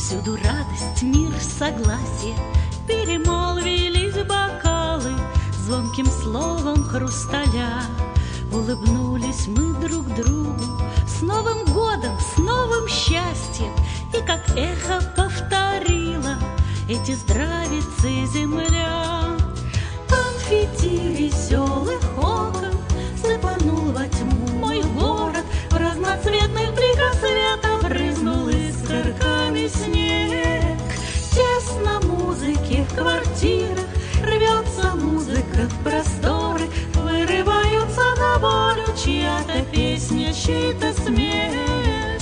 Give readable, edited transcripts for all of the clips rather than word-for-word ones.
Всюду радость, мир, согласие, перемолвились бокалы звонким словом хрусталя. Улыбнулись мы друг другу с Новым годом, с новым счастьем, и как эхо повторила эти здравицы земля. Конфетти веселых окон сыпанул во тьму мой город, в разноцветных бликах света брызнул искорками снег. Тесно музыки в квартирах, рвется музыка в просторы, вырываются на волю чья-то песня, чей-то смех.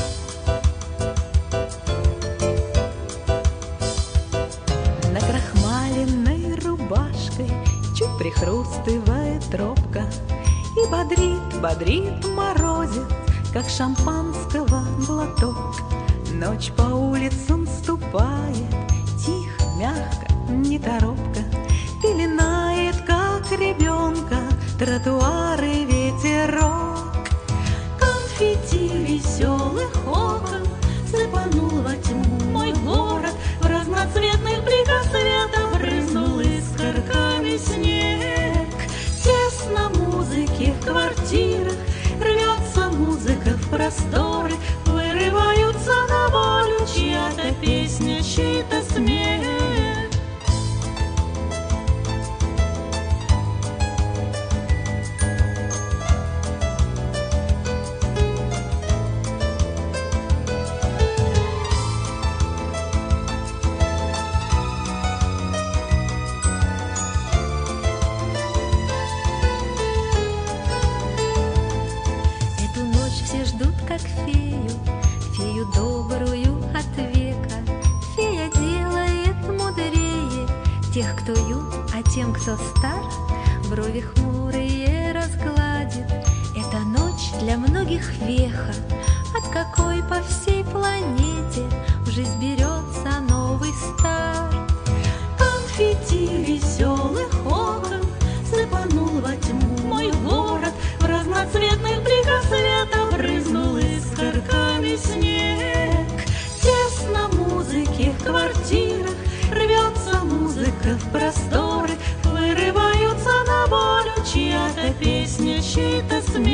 Накрахмаленной рубашкой чуть прихрустывает робко, и бодрит, бодрит морозец, как шампанского глоток. Ночь по улицам ступает, тихо, мягко, неторопко, пеленает, как ребенка, тротуары ветерок. Конфетти веселых окон сыпанул во тьму мой город, в разноцветных бликах света брызнул искорками снег. Тесно музыки в квартирах, рвется музыка в просторы, вырываются на волю чья-то песня, чей-то смех. Все ждут, как фею, фею добрую от века. Фея делает мудрее тех, кто юн, а тем, кто стар, брови хмурые разгладит. Эта ночь для многих веха, от какой по всей планете в жизнь берется новый старт. Конфетти веселых окон сыпанул во тьму мой город, в разноцветных бликах света брызнул искорками снег. Тесно музыки в квартирах, рвется музыка в просторы, вырываются на волю чья-то песня, чей-то смех.